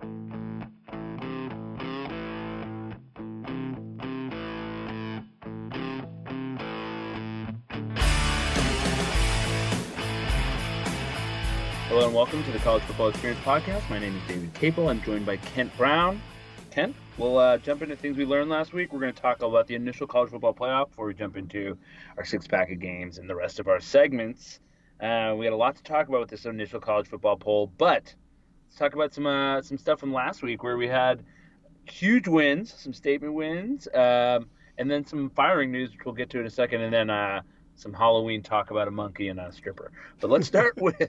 Hello and welcome to the College Football Experience Podcast. My name is David Capel. I'm joined by Kent Brown. Kent, we'll jump into things we learned last week. We're going to talk about the initial college football playoff before we jump into our six-pack of games and the rest of our segments. We had a lot to talk about with this initial college football poll, but let's talk about some stuff from last week where we had huge wins, some statement wins, and then some firing news, which we'll get to in a second, and then some Halloween talk about a monkey and a stripper. But let's start with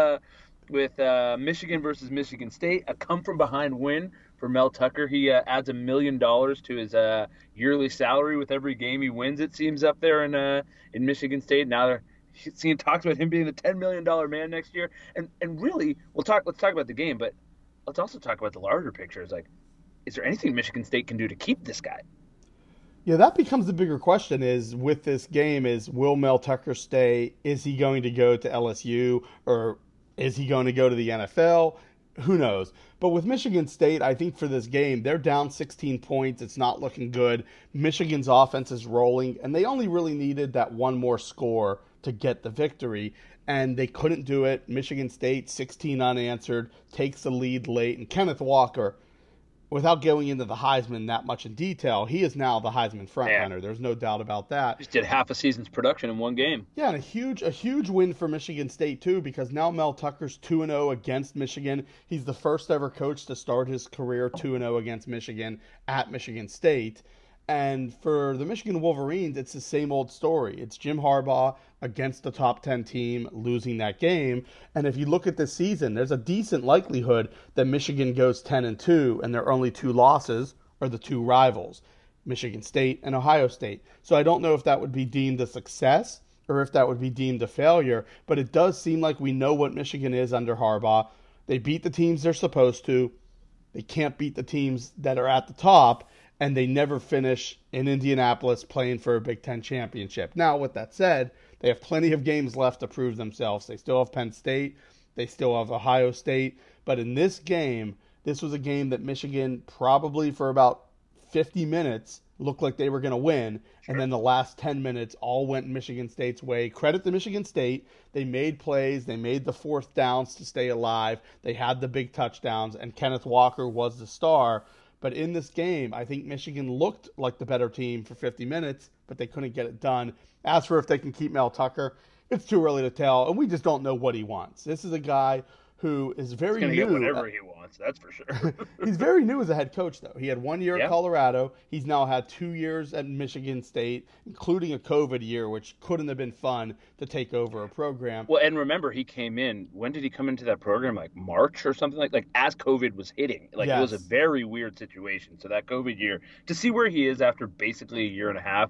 Michigan versus Michigan State, a come-from-behind win for Mel Tucker. He adds $1 million to his yearly salary with every game he wins, it seems, up there in Michigan State. Now they're seeing talks about him being the $10 million man next year. And really, let's talk about the game, but let's also talk about the larger picture. It's like, is there anything Michigan State can do to keep this guy? Yeah, that becomes the bigger question is with this game is, will Mel Tucker stay? Is he going to go to LSU or is he going to go to the NFL? Who knows? But with Michigan State, I think for this game, they're down 16 points. It's not looking good. Michigan's offense is rolling, and they only really needed that one more score to get the victory, and they couldn't do it. Michigan State, 16 unanswered, takes the lead late, and Kenneth Walker, without going into the Heisman that much in detail, he is now the Heisman frontrunner. There's no doubt about that. Just did half a season's production in one game. Yeah, and a huge win for Michigan State, too, because now Mel Tucker's 2-0 against Michigan. He's the first ever coach to start his career 2-0 against Michigan at Michigan State. And for the Michigan Wolverines, it's the same old story. It's Jim Harbaugh against the top 10 team losing that game. And if you look at this season, there's a decent likelihood that Michigan goes 10-2, and their only two losses are the two rivals, Michigan State and Ohio State. So I don't know if that would be deemed a success or if that would be deemed a failure, but it does seem like we know what Michigan is under Harbaugh. They beat the teams they're supposed to. They can't beat the teams that are at the top, and they never finish in Indianapolis playing for a Big Ten championship. Now, with that said, they have plenty of games left to prove themselves. They still have Penn State. They still have Ohio State. But in this game, this was a game that Michigan probably for about 50 minutes looked like they were going to win. Sure. And then the last 10 minutes all went Michigan State's way. Credit to Michigan State. They made plays. They made the fourth downs to stay alive. They had the big touchdowns, and Kenneth Walker was the star. But in this game, I think Michigan looked like the better team for 50 minutes, but they couldn't get it done. As for if they can keep Mel Tucker, it's too early to tell, and we just don't know what he wants. This is a guy who is very new. He's going to get whatever he wants, that's for sure. He's very new as a head coach, though. He had 1 year at Colorado. He's now had 2 years at Michigan State, including a COVID year, which couldn't have been fun to take over a program. Well, and remember, he came in, when did he come into that program? Like March or something like as COVID was hitting. Like It was a very weird situation. So that COVID year, to see where he is after basically a year and a half,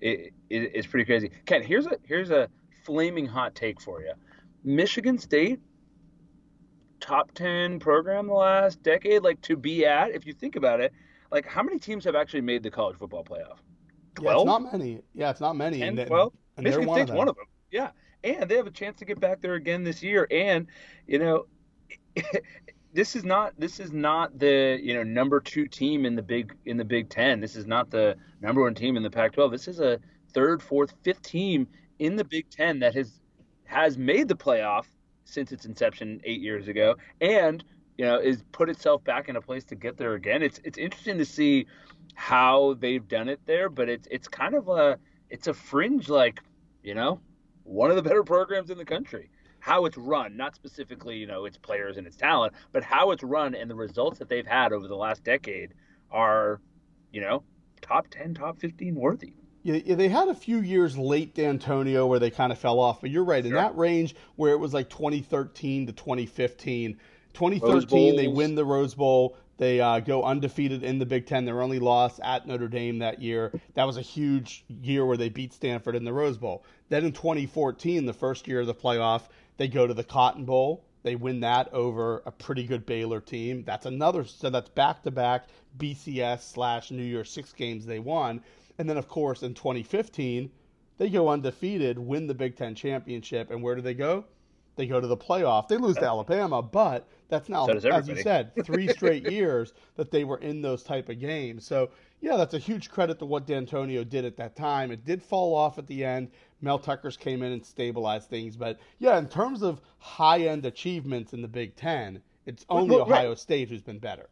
it's pretty crazy. Ken, here's a flaming hot take for you. Michigan State, top 10 program the last decade, like to be at, if you think about it, like how many teams have actually made the college football playoff? 12? Yeah, it's not many. Yeah, it's not many. 10, 12? And Michigan State's one of them. Yeah. And they have a chance to get back there again this year. And, this is not the, number 2 team in the Big Ten. This is not the number 1 team in the Pac-12. This is a 3rd, 4th, 5th team in the Big Ten that has made the playoff since its inception 8 years ago, and is put itself back in a place to get there again. It's interesting to see how they've done it there, but it's kind of a fringe, like, one of the better programs in the country. How it's run, not specifically its players and its talent, but how it's run and the results that they've had over the last decade are top 10, top 15 worthy. Yeah, they had a few years late D'Antonio where they kind of fell off, but you're right. Sure. In that range where it was like 2013 to 2015, 2013 they win the Rose Bowl. They go undefeated in the Big Ten. Their only loss at Notre Dame that year. That was a huge year where they beat Stanford in the Rose Bowl. Then in 2014, the first year of the playoff, they go to the Cotton Bowl. They win that over a pretty good Baylor team. That's back-to-back BCS/New Year's Six games they won. And then, of course, in 2015, they go undefeated, win the Big Ten championship, and where do they go? They go to the playoff. They lose to Alabama, but That's So now, does as you everybody. said, 3 straight years that they were in those type of games. So, yeah, that's a huge credit to what D'Antonio did at that time. It did fall off at the end. Mel Tuckers came in and stabilized things. But, yeah, in terms of high-end achievements in the Big Ten, it's only Right. Ohio State who's been better.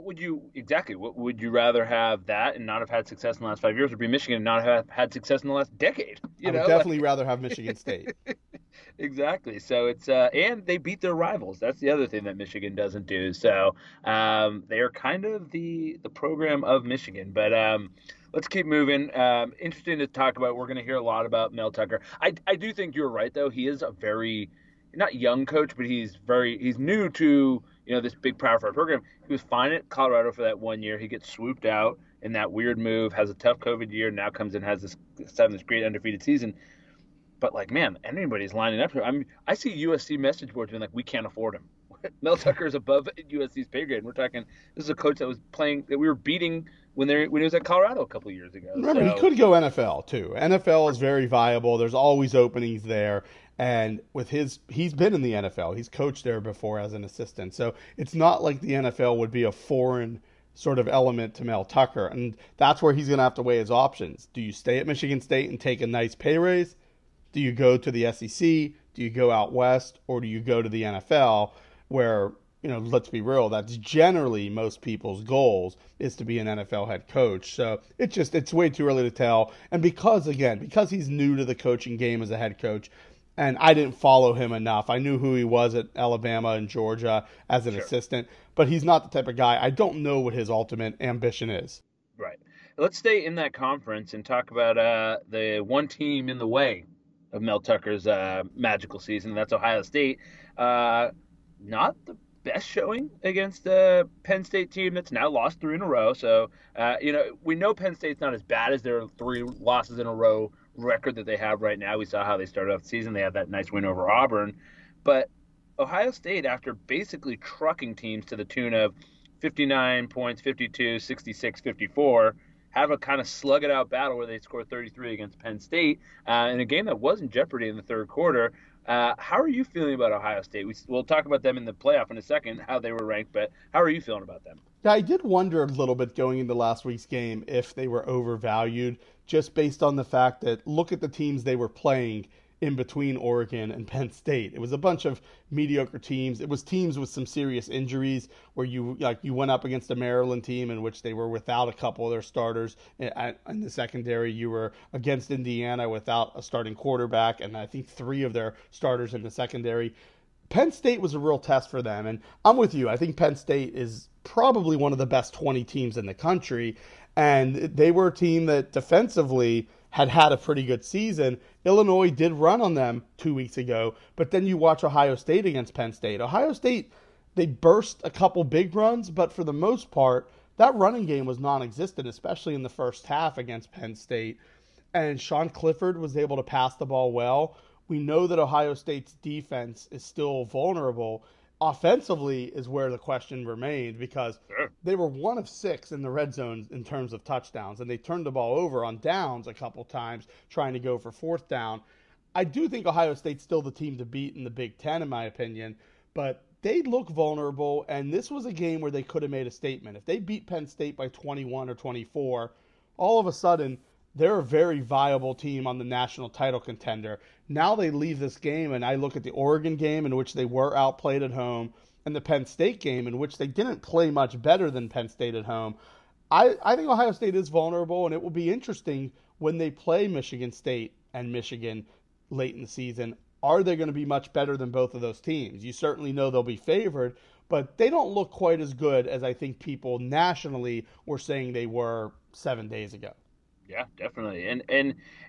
What would you rather have that and not have had success in the last 5 years, or be Michigan and not have had success in the last decade? I would definitely rather have Michigan State. Exactly. So it's and they beat their rivals. That's the other thing that Michigan doesn't do. So they are kind of the program of Michigan. But let's keep moving. Interesting to talk about. We're going to hear a lot about Mel Tucker. I do think you're right though. He is a very not young coach, but he's new to this big Power 5 program. He was fine at Colorado for that 1 year. He gets swooped out in that weird move, has a tough COVID year, now comes in, has this great undefeated season. But like, man, anybody's lining up here. I see USC message boards being like, we can't afford him. Mel Tucker is above USC's pay grade. And we're talking, this is a coach that was playing that we were beating when he was at Colorado a couple of years ago. Remember, he could go NFL too. NFL is very viable. There's always openings there. And he's been in the NFL. He's coached there before as an assistant. So it's not like the NFL would be a foreign sort of element to Mel Tucker. And that's where he's going to have to weigh his options. Do you stay at Michigan State and take a nice pay raise? Do you go to the SEC? Do you go out west? Or do you go to the NFL where, let's be real, that's generally most people's goals is to be an NFL head coach. So it's way too early to tell. And because he's new to the coaching game as a head coach, and I didn't follow him enough. I knew who he was at Alabama and Georgia as an assistant, but he's not the type of guy. I don't know what his ultimate ambition is. Right. Let's stay in that conference and talk about the one team in the way of Mel Tucker's magical season. That's Ohio State. Not the best showing against the Penn State team that's now lost 3 in a row. So, we know Penn State's not as bad as their 3 losses in a row record that they have right now. We saw how they started off the season. They had that nice win over Auburn. But Ohio State, after basically trucking teams to the tune of 59 points, 52, 66, 54, have a kind of slug it out battle where they scored 33 against Penn State in a game that was in jeopardy in the third quarter. How are you feeling about Ohio State? We'll talk about them in the playoff in a second, how they were ranked, but how are you feeling about them? Yeah, I did wonder a little bit going into last week's game if they were overvalued, just based on the fact that look at the teams they were playing in between Oregon and Penn State. It was a bunch of mediocre teams. It was teams with some serious injuries where you went up against a Maryland team in which they were without a couple of their starters in the secondary. You were against Indiana without a starting quarterback and I think 3 of their starters in the secondary. Penn State was a real test for them, and I'm with you. I think Penn State is probably one of the best 20 teams in the country, and they were a team that defensively had a pretty good season. Illinois did run on them 2 weeks ago, but then you watch Ohio State against Penn State. Ohio State, they burst a couple big runs, but for the most part, that running game was non-existent, especially in the first half against Penn State. And Sean Clifford was able to pass the ball well. We know that Ohio State's defense is still vulnerable. Offensively is where the question remained because they were 1 of 6 in the red zone in terms of touchdowns, and they turned the ball over on downs a couple times trying to go for 4th down. I do think Ohio State's still the team to beat in the Big Ten, in my opinion, but they look vulnerable, and this was a game where they could have made a statement. If they beat Penn State by 21 or 24, all of a sudden they're a very viable team on the national title contender. Now they leave this game, and I look at the Oregon game in which they were outplayed at home and the Penn State game in which they didn't play much better than Penn State at home. I think Ohio State is vulnerable, and it will be interesting when they play Michigan State and Michigan late in the season. Are they going to be much better than both of those teams? You certainly know they'll be favored, but they don't look quite as good as I think people nationally were saying they were 7 days ago. Yeah, definitely. And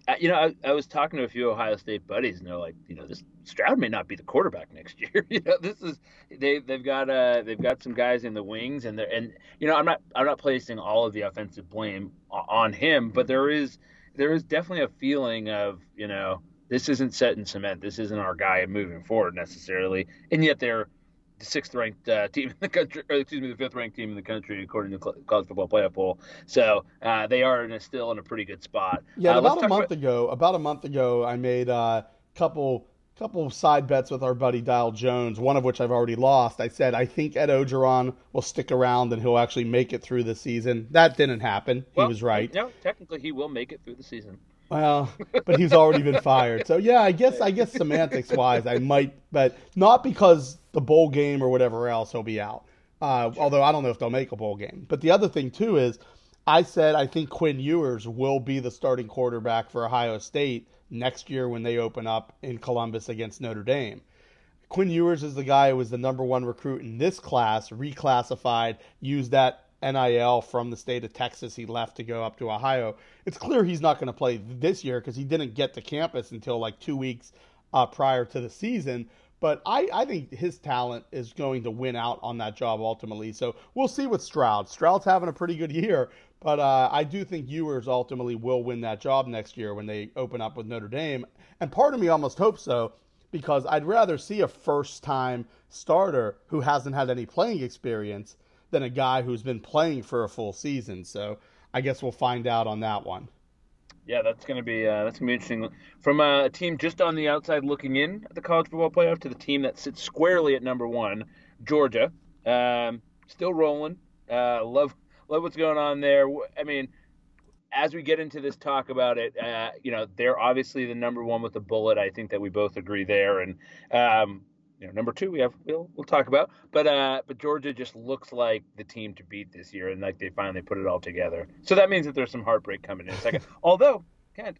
I was talking to a few Ohio State buddies, and they're like, this Stroud may not be the quarterback next year. This is they've got some guys in the wings, and I'm not placing all of the offensive blame on him, but there is definitely a feeling of this isn't set in cement. This isn't our guy moving forward necessarily, and yet they're the 6th-ranked team in the country, or excuse me, the 5th-ranked team in the country according to College Football Playoff Poll. So they are still in a pretty good spot. Yeah, about a month ago, I made a couple couple of side bets with our buddy Dial Jones, one of which I've already lost. I said I think Ed Ogeron will stick around and he'll actually make it through the season. That didn't happen. He Well, was right. no, technically he will make it through the season. Well, but he's already been fired. So yeah, I guess semantics wise, I might, but not because the bowl game or whatever else he'll be out. Although I don't know if they'll make a bowl game. But the other thing too is, I said I think Quinn Ewers will be the starting quarterback for Ohio State next year when they open up in Columbus against Notre Dame. Quinn Ewers is the guy who was the number one recruit in this class, reclassified, used that NIL from the state of Texas. He left to go up to Ohio. It's clear he's not going to play this year because he didn't get to campus until like 2 weeks prior to the season. But I think his talent is going to win out on that job ultimately. So we'll see with Stroud. Stroud's having a pretty good year, but I do think Ewers ultimately will win that job next year when they open up with Notre Dame. And part of me almost hopes so, because I'd rather see a first-time starter who hasn't had any playing experience than a guy who's been playing for a full season. So I guess we'll find out on that one. Yeah, that's gonna be interesting. From a team just on the outside looking in at the college football playoff to the team that sits squarely at number one, Georgia, still rolling. Love what's going on there. I mean, as we get into this talk about it, they're obviously the number one with the bullet. I think that we both agree there. And number two we'll talk about. But Georgia just looks like the team to beat this year, and like they finally put it all together. So that means that there's some heartbreak coming in a second. Although, Kent,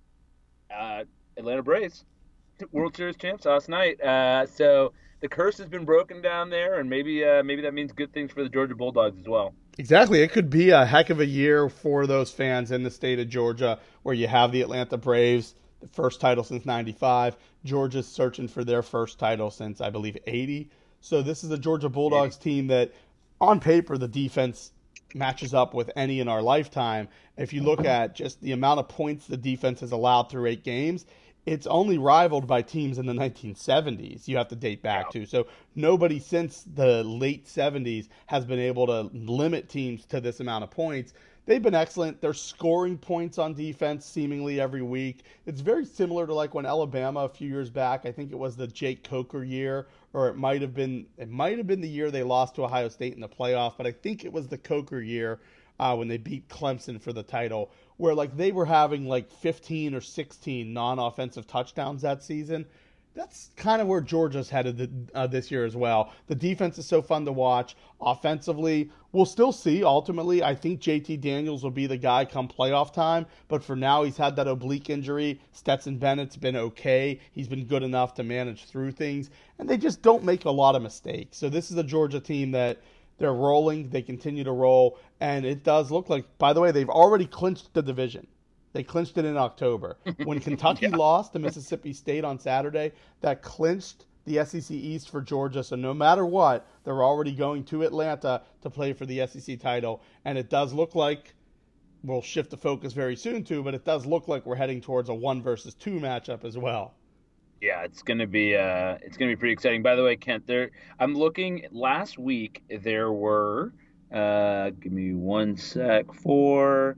Atlanta Braves, World Series champs last night. So the curse has been broken down there, and maybe that means good things for the Georgia Bulldogs as well. Exactly. It could be a heck of a year for those fans in the state of Georgia where you have the Atlanta Braves, the first title since 95. Georgia's searching for their first title since, I believe, 80. So this is a Georgia Bulldogs team that, on paper, the defense matches up with any in our lifetime. If you look at just the amount of points the defense has allowed through 8 games, it's only rivaled by teams in the 1970s you have to date back to. So nobody since the late 70s has been able to limit teams to this amount of points. They've been excellent. They're scoring points on defense seemingly every week. It's very similar to like when Alabama a few years back, I think it was the Jake Coker year, or it might have been the year they lost to Ohio State in the playoff, but I think it was the Coker year when they beat Clemson for the title, where like they were having like 15 or 16 non-offensive touchdowns that season. That's kind of where Georgia's headed this year as well. The defense is so fun to watch. Offensively, we'll still see. Ultimately, I think JT Daniels will be the guy come playoff time. But for now, he's had that oblique injury. Stetson Bennett's been okay. He's been good enough to manage through things. And they just don't make a lot of mistakes. So this is a Georgia team that they're rolling. They continue to roll. And it does look like, by the way, they've already clinched the division. They clinched it in October. When Kentucky lost to Mississippi State on Saturday, that clinched the SEC East for Georgia. So no matter what, they're already going to Atlanta to play for the SEC title. And it does look like, we'll shift the focus very soon too, but it does look like we're heading towards a 1 versus 2 matchup as well. Yeah, it's gonna be pretty exciting. By the way, Kent, I'm looking last week. There were give me 1 sec, 4,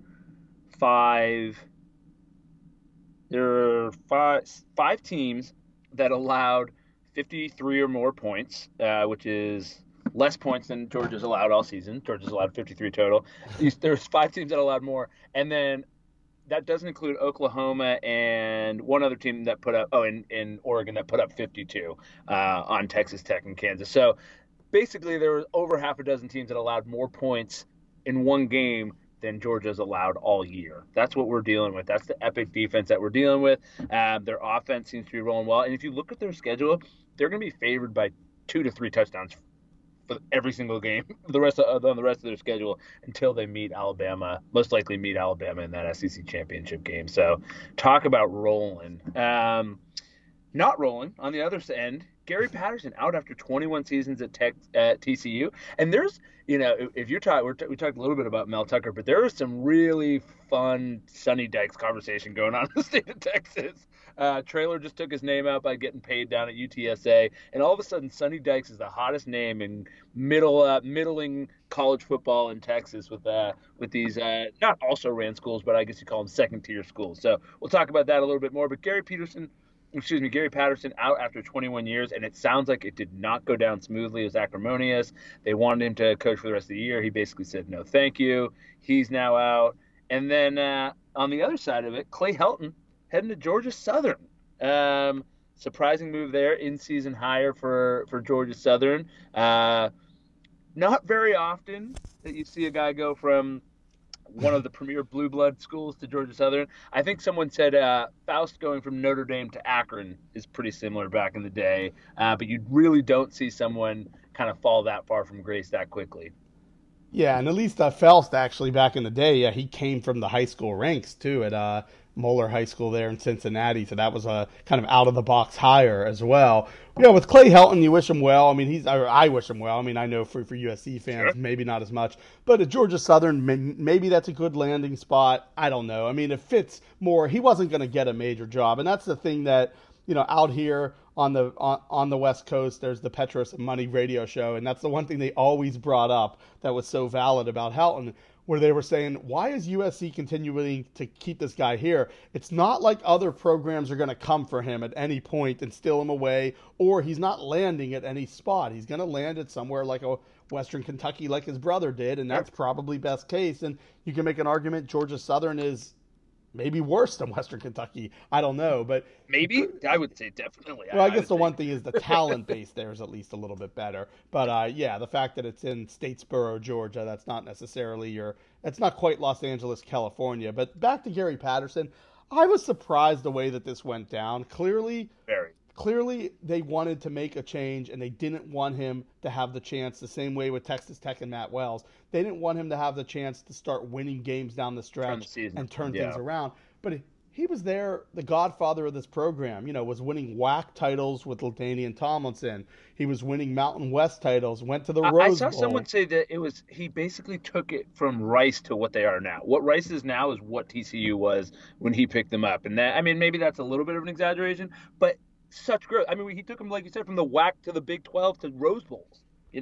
5. There are five teams that allowed 53 or more points, which is less points than Georgia's allowed all season. Georgia's allowed 53 total. There's 5 teams that allowed more, and then that doesn't include Oklahoma and one other team that put up in Oregon that put up 52 on Texas Tech and Kansas. So basically, there was over half a dozen teams that allowed more points in one game than Georgia's allowed all year. That's what we're dealing with. That's the epic defense that we're dealing with. Their offense seems to be rolling well. And if you look at their schedule, they're going to be favored by 2 to 3 touchdowns for every single game on the rest of their schedule until they meet Alabama, most likely meet Alabama in that SEC championship game. So talk about rolling. Not rolling on the other end, Gary Patterson out after 21 seasons at TCU. And there's, if you're talking, we talked a little bit about Mel Tucker, but there was some really fun Sonny Dykes conversation going on in the state of Texas. Traylor just took his name out by getting paid down at UTSA, and all of a sudden Sonny Dykes is the hottest name in middling college football in Texas with these not also ran schools, but I guess you call them second tier schools. So we'll talk about that a little bit more. But Gary Patterson Gary Patterson out after 21 years, and it sounds like it did not go down smoothly. It was acrimonious. They wanted him to coach for the rest of the year. He basically said, no, thank you. He's now out. And then on the other side of it, Clay Helton heading to Georgia Southern. Surprising move there, in-season hire for Georgia Southern. Not very often that you see a guy go from one of the premier blue blood schools to Georgia Southern. I think someone said Faust going from Notre Dame to Akron is pretty similar back in the day, but you really don't see someone kind of fall that far from grace that quickly. Yeah, and at least Faust actually back in the day, yeah, he came from the high school ranks too at Moeller High School there in Cincinnati, so that was a kind of out of the box hire as well. Yeah, with Clay Helton, you wish him well. I mean, I wish him well. I mean, I know for USC fans, Sure. maybe not as much, but at Georgia Southern, maybe that's a good landing spot. I don't know. I mean, it fits more. He wasn't going to get a major job, and that's the thing that out here on the West Coast, there's the Petros and Money radio show, and that's the one thing they always brought up that was so valid about Helton, where they were saying, why is USC continuing to keep this guy here? It's not like other programs are going to come for him at any point and steal him away, or he's not landing at any spot. He's going to land at somewhere like a Western Kentucky like his brother did, and that's probably best case. And you can make an argument Georgia Southern is maybe worse than Western Kentucky. I don't know, but maybe I would say definitely. Well, I guess the one thing is the talent base there is at least a little bit better. But yeah, the fact that it's in Statesboro, Georgia, that's not necessarily it's not quite Los Angeles, California. But back to Gary Patterson, I was surprised the way that this went down. Clearly they wanted to make a change, and they didn't want him to have the chance, the same way with Texas Tech and Matt Wells. They didn't want him to have the chance to start winning games down the stretch and turn things around. But he was there, the godfather of this program, was winning WAC titles with LaDainian Tomlinson. He was winning Mountain West titles, went to the Rose Bowl. I saw someone say that he basically took it from Rice to what they are now. What Rice is now is what TCU was when he picked them up. And that, I mean, maybe that's a little bit of an exaggeration, but such growth. I mean, he took him, like you said, from the WAC to the Big 12 to Rose Bowls,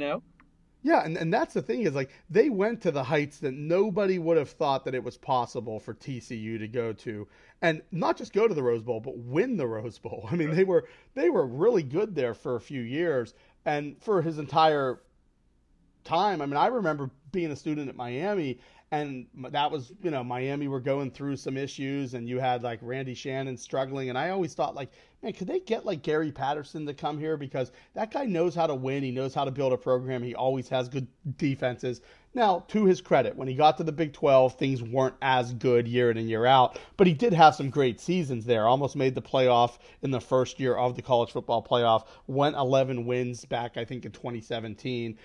Yeah, and that's the thing is, like, they went to the heights that nobody would have thought that it was possible for TCU to go to, and not just go to the Rose Bowl, but win the Rose Bowl. I mean, they were really good there for a few years, and for his entire time. I mean, I remember being a student at Miami, and that was, Miami were going through some issues, and you had like Randy Shannon struggling, and I always thought, like, man, could they get like Gary Patterson to come here, because that guy knows how to win, he knows how to build a program, he always has good defenses. Now, to his credit, when he got to the Big 12, things weren't as good year in and year out, but he did have some great seasons there. Almost made the playoff in the first year of the college football playoff, went 11 wins back, I think, in 2017.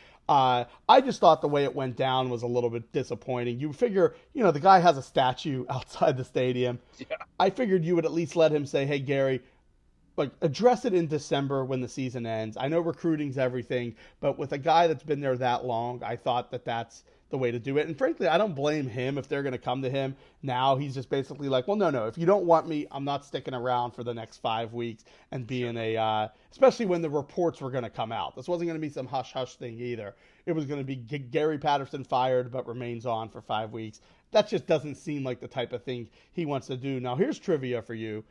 I just thought the way it went down was a little bit disappointing. You figure, the guy has a statue outside the stadium. Yeah. I figured you would at least let him say, hey, Gary, like, address it in December when the season ends. I know recruiting's everything, but with a guy that's been there that long, I thought that that's the way to do it. And frankly, I don't blame him if they're going to come to him now. He's just basically like, well, no, if you don't want me, I'm not sticking around for the next 5 weeks and being especially when the reports were going to come out. This wasn't going to be some hush-hush thing either. It was going to be Gary Patterson fired but remains on for 5 weeks. That just doesn't seem like the type of thing he wants to do. Now, here's trivia for you.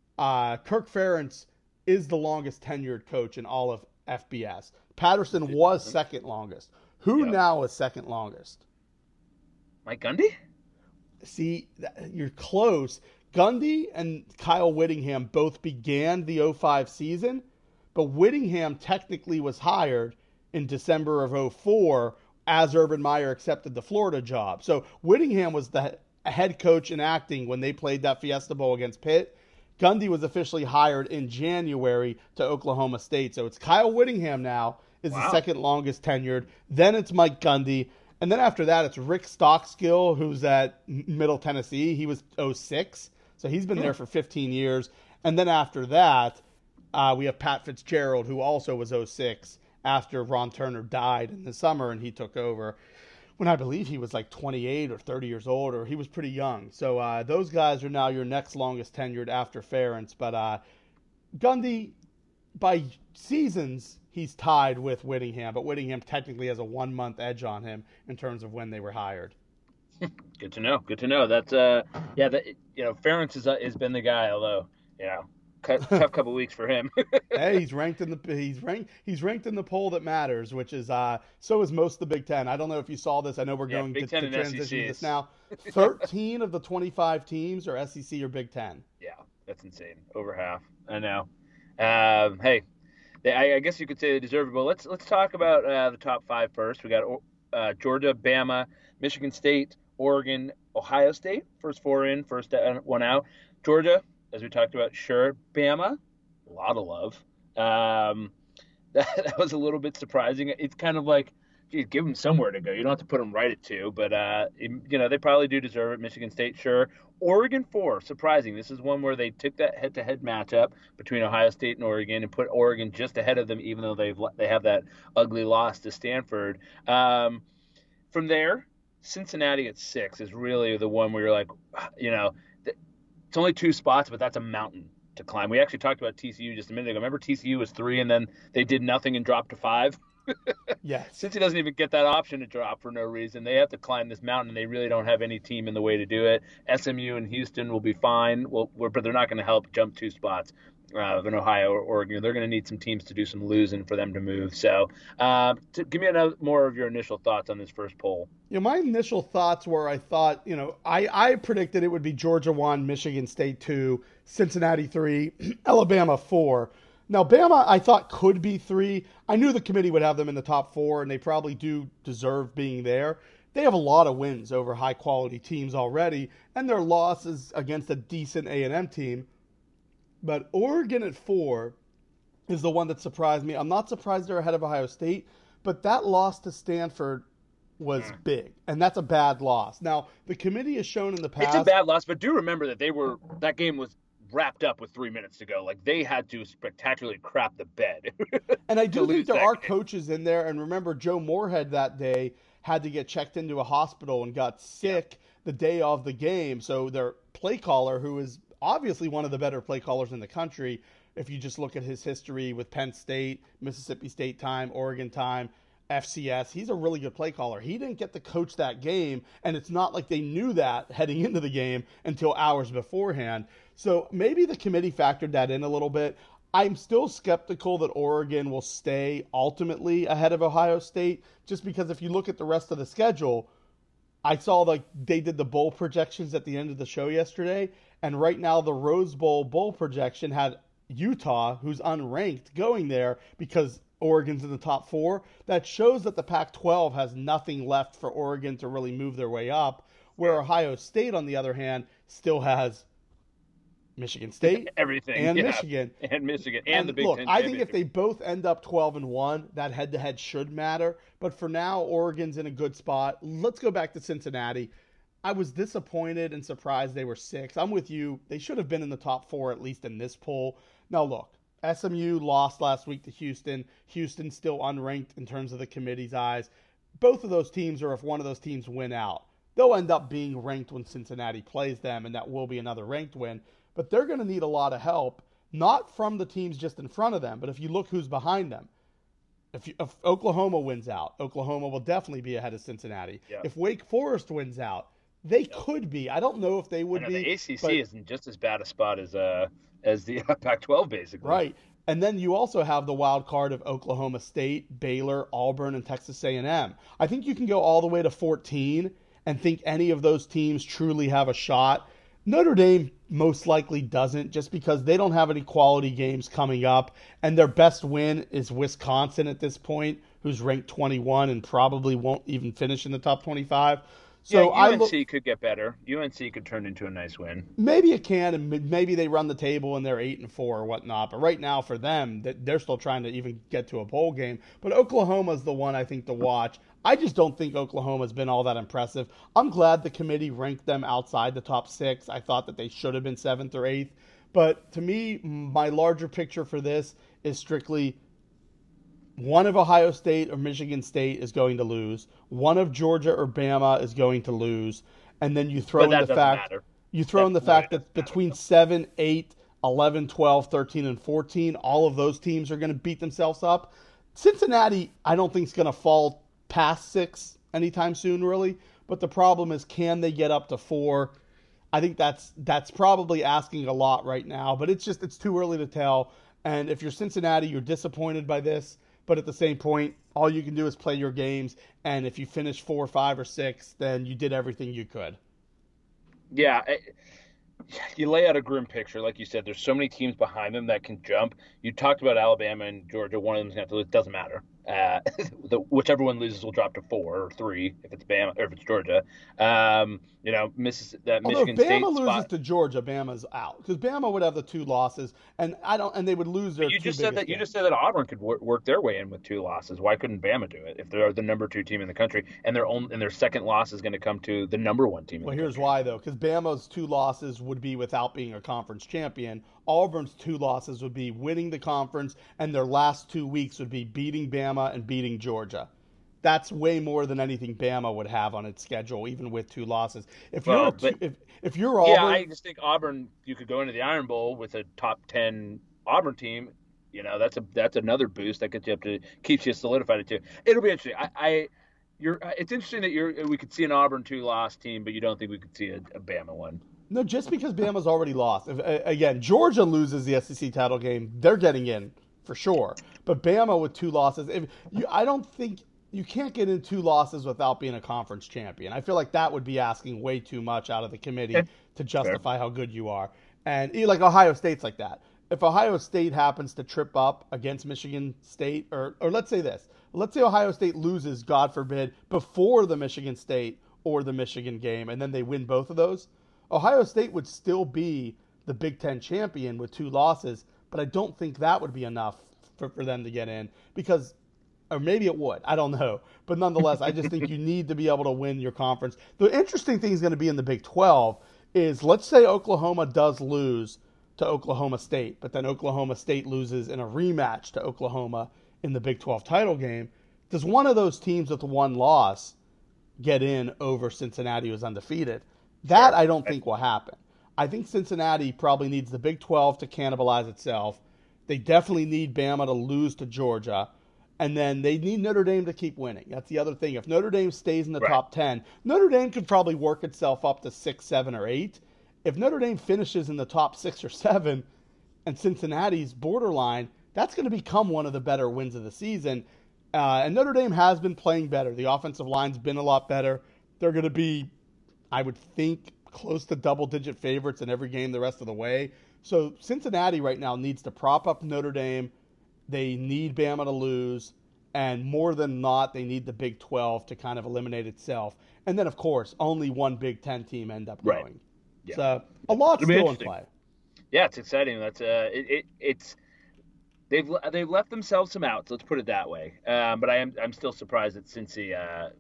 Kirk Ferentz is the longest tenured coach in all of FBS. Patterson was second longest. Who now is second longest? Mike Gundy? See, you're close. Gundy and Kyle Whittingham both began the 2005 season, but Whittingham technically was hired in December of 2004 as Urban Meyer accepted the Florida job. So Whittingham was the head coach in acting when they played that Fiesta Bowl against Pitt. Gundy was officially hired in January to Oklahoma State. So it's Kyle Whittingham now is the second longest tenured. Then it's Mike Gundy. And then after that, it's Rick Stockstill, who's at Middle Tennessee. He was 2006. So he's been there for 15 years. And then after that, we have Pat Fitzgerald, who also was 2006 after Ron Turner died in the summer and he took over when I believe he was like 28 or 30 years old, or he was pretty young. So those guys are now your next longest tenured after Ferentz. But Gundy, by seasons, he's tied with Whittingham, but Whittingham technically has a 1 month edge on him in terms of when they were hired. Good to know. That's Ferentz has been the guy. Although Tough couple weeks for him. Hey, he's ranked in the poll that matters, which is so is most of the Big Ten. I don't know if you saw this. I know we're Yeah, going Big to Ten and transition SEC this is now. 13 of the 25 teams are SEC or Big Ten. Yeah, that's insane. Over half. I know. Hey, I guess you could say they deserve it. But let's talk about the top five first. We got Georgia, Bama, Michigan State, Oregon, Ohio State. First four in, first one out. Georgia, as we talked about, sure. Bama, a lot of love. That was a little bit surprising. It's kind of like, geez, give them somewhere to go. You don't have to put them right at two, but they probably do deserve it. Michigan State, sure. Oregon 4, surprising. This is one where they took that head-to-head matchup between Ohio State and Oregon and put Oregon just ahead of them, even though they have that ugly loss to Stanford. From there, Cincinnati at 6 is really the one where you're like, it's only 2 spots, but that's a mountain to climb. We actually talked about TCU just a minute ago. Remember TCU was 3 and then they did nothing and dropped to 5? Yes. Since he doesn't even get that option to drop for no reason, they have to climb this mountain. They really don't have any team in the way to do it. SMU and Houston will be fine, but they're not going to help jump 2 spots in Ohio or Oregon. They're going to need some teams to do some losing for them to move. So give me more of your initial thoughts on this first poll. My initial thoughts were I thought, I predicted it would be Georgia 1, Michigan State 2, Cincinnati 3, Alabama 4. Now, Bama, I thought could be 3. I knew the committee would have them in the top 4, and they probably do deserve being there. They have a lot of wins over high-quality teams already, and their loss is against a decent A&M team. But Oregon at 4 is the one that surprised me. I'm not surprised they're ahead of Ohio State, but that loss to Stanford was big, and that's a bad loss. Now, the committee has shown in the past... It's a bad loss, but do remember that that game was wrapped up with 3 minutes to go. Like, they had to spectacularly crap the bed. And I do think there are coaches in there. And remember, Joe Moorhead that day had to get checked into a hospital and got sick the day of the game. So their play caller, who is obviously one of the better play callers in the country, if you just look at his history with Penn State, Mississippi State time, Oregon time, FCS, he's a really good play caller. He didn't get to coach that game, and it's not like they knew that heading into the game until hours beforehand. So maybe the committee factored that in a little bit. I'm still skeptical that Oregon will stay ultimately ahead of Ohio State, just because if you look at the rest of the schedule, I saw they did the bowl projections at the end of the show yesterday, and right now the Rose bowl projection had Utah, who's unranked, going there because Oregon's in the top 4. That shows that the Pac-12 has nothing left for Oregon to really move their way up, where Ohio State, on the other hand, still has Michigan State, everything, and Michigan, and the Big Ten. Look, I think if they both end up 12-1, that head-to-head should matter. But for now, Oregon's in a good spot. Let's go back to Cincinnati. I was disappointed and surprised they were 6. I'm with you. They should have been in the top 4, at least in this poll. Now, look, SMU lost last week to Houston. Houston's still unranked in terms of the committee's eyes. Both of those teams, or if one of those teams win out, they'll end up being ranked when Cincinnati plays them, and that will be another ranked win. But they're going to need a lot of help, not from the teams just in front of them, but if you look who's behind them. If Oklahoma wins out, Oklahoma will definitely be ahead of Cincinnati. Yep. If Wake Forest wins out, they could be. I don't know if they would be. The ACC isn't just as bad a spot as the Pac-12, basically. Right. And then you also have the wild card of Oklahoma State, Baylor, Auburn, and Texas A&M. I think you can go all the way to 14 and think any of those teams truly have a shot. Notre Dame most likely doesn't, just because they don't have any quality games coming up, and their best win is Wisconsin at this point, who's ranked 21 and probably won't even finish in the top 25. So UNC could get better. UNC could turn into a nice win. Maybe it can, and maybe they run the table and they're 8-4 or whatnot. But right now, for them, they're still trying to even get to a bowl game. But Oklahoma's the one I think to watch. I just don't think Oklahoma's been all that impressive. I'm glad the committee ranked them outside the top 6. I thought that they should have been 7th or 8th. But to me, my larger picture for this is strictly one of Ohio State or Michigan State is going to lose. One of Georgia or Bama is going to lose. And then you throw in the fact that between 7, 8, 11, 12, 13, and 14, all of those teams are going to beat themselves up. Cincinnati, I don't think is going to fall past 6 anytime soon, really. But the problem is, can they get up to 4? I think that's probably asking a lot right now, but it's too early to tell. And if you're Cincinnati, you're disappointed by this, but at the same point, all you can do is play your games. And if you finish 4, 5, or 6, then you did everything you could. Yeah, you lay out a grim picture. Like you said, there's so many teams behind them that can jump. You talked about Alabama and Georgia. One of them's going to lose. It doesn't matter. Whichever one loses will drop to 4 or 3 if it's Bama or if it's Georgia. Although Michigan if Bama State loses spot. to Georgia, Bama's out because Bama would have the 2 losses, and they would lose their You two just said biggest that you games. just said that Auburn could work their way in with 2 losses. Why couldn't Bama do it if they're the number 2 team in the country and their second loss is going to come to the number 1 team in Well, the here's country? why though, because Bama's 2 losses would be without being a conference champion. Auburn's 2 losses would be winning the conference, and their last 2 weeks would be beating Bama and beating Georgia. That's way more than anything Bama would have on its schedule, even with 2 losses. If you're Well, but if you're yeah, Auburn, I just think Auburn. You could go into the Iron Bowl with a top 10 Auburn team. That's another boost that gets you up to keeps you solidified it too. It'll be interesting. It's interesting that we could see an Auburn 2-loss team, but you don't think we could see a Bama one. no, just because Bama's already lost. Again, Georgia loses the SEC title game, they're getting in for sure. But Bama with 2 losses, I don't think you can't get in 2 losses without being a conference champion. I feel like that would be asking way too much out of the committee to justify how good you are. And like Ohio State's like that. If Ohio State happens to trip up against Michigan State, or let's say this, let's say Ohio State loses, God forbid, before the Michigan State or the Michigan game, and then they win both of those, Ohio State would still be the Big Ten champion with 2 losses, but I don't think that would be enough for them to get in because, or maybe it would, I don't know. But nonetheless, I just think you need to be able to win your conference. The interesting thing is going to be in the Big 12 is let's say Oklahoma does lose to Oklahoma State, but then Oklahoma State loses in a rematch to Oklahoma in the Big 12 title game. Does one of those teams with 1 loss get in over Cincinnati, who's undefeated? That I don't think will happen. I think Cincinnati probably needs the Big 12 to cannibalize itself. They definitely need Bama to lose to Georgia. And then they need Notre Dame to keep winning. That's the other thing. If Notre Dame stays in the top 10, Notre Dame could probably work itself up to 6, 7, or 8. If Notre Dame finishes in the top 6 or 7 and Cincinnati's borderline, that's going to become one of the better wins of the season. And Notre Dame has been playing better. The offensive line's been a lot better. They're going to be, I would think, close to double-digit favorites in every game the rest of the way. So Cincinnati right now needs to prop up Notre Dame. They need Bama to lose. And more than not, they need the Big 12 to kind of eliminate itself. And then, of course, only one Big 10 team end up going. Yeah. So a lot's still in play. Yeah, it's exciting. That's it's they've left themselves some outs. Let's put it that way. But I'm still surprised that Cincy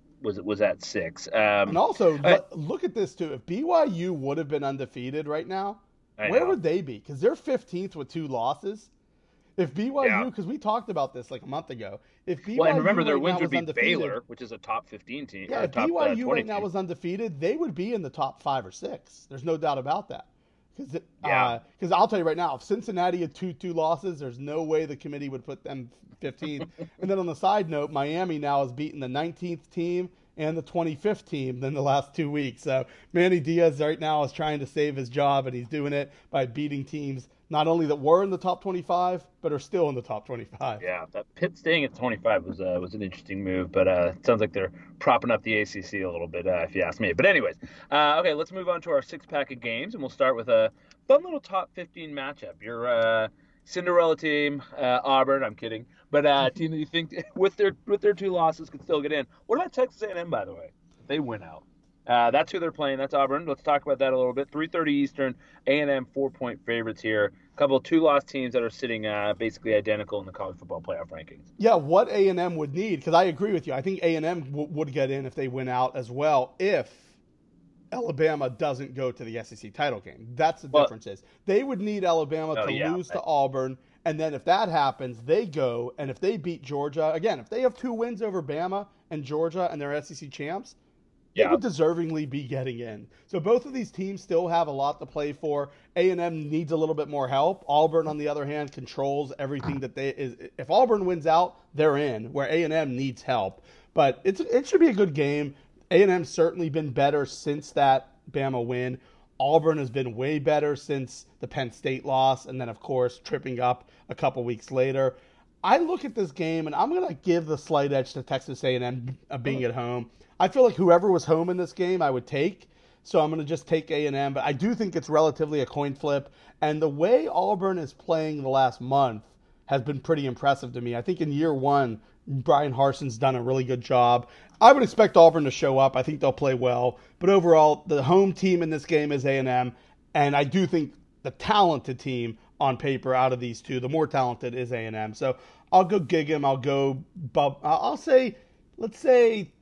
was at 6. And also, look at this too. If BYU would have been undefeated right now, where would they be? Because they're 15th with 2 losses. If BYU, because we talked about this like a month ago, if BYU and remember their wins would be undefeated, Baylor, which is a top 15 team. Yeah, if top, BYU 20 right now team. was undefeated, they would be in the top 5 or 6. There's no doubt about that. Because I'll tell you right now, if Cincinnati had 2 losses, there's no way the committee would put them 15th. And then on the side note, Miami now has beaten the 19th team and the 25th team in the last 2 weeks. So Manny Diaz right now is trying to save his job, and he's doing it by beating teams not only that were in the top 25, but are still in the top 25. Yeah, that Pitt staying at 25 was an interesting move, but it sounds like they're propping up the ACC a little bit, if you ask me. But anyways, okay, let's move on to our 6-pack of games, and we'll start with a fun little top 15 matchup. Your Cinderella team, Auburn. I'm kidding, but team that you think with their 2 losses could still get in. What about Texas A&M, by the way? If they win out. That's who they're playing. That's Auburn. Let's talk about that a little bit. 3:30 Eastern. A&M 4-point favorites here. A couple of 2-loss teams that are sitting basically identical in the college football playoff rankings. Yeah, what A&M would need, because I agree with you. I think A&M would get in if they win out as well if Alabama doesn't go to the SEC title game. That's the difference is they would need Alabama to lose to Auburn, and then if that happens, they go, and if they beat Georgia, again, if they have 2 wins over Bama and Georgia and they're SEC champs, they would deservingly be getting in. So both of these teams still have a lot to play for. A&M needs a little bit more help. Auburn, on the other hand, controls everything that if Auburn wins out, they're in, where A&M needs help. But it should be a good game. A&M's certainly been better since that Bama win. Auburn has been way better since the Penn State loss, and then, of course, tripping up a couple weeks later. I look at this game, and I'm going to give the slight edge to Texas A&M being at home. I feel like whoever was home in this game, I would take. So I'm going to just take A&M, but I do think it's relatively a coin flip. And the way Auburn is playing the last month has been pretty impressive to me. I think in year one, Brian Harson's done a really good job. I would expect Auburn to show up. I think they'll play well. But overall, the home team in this game is A&M, and I do think the talented team on paper out of these two, the more talented is A&M. So I'll go gig him. I'll say, let's say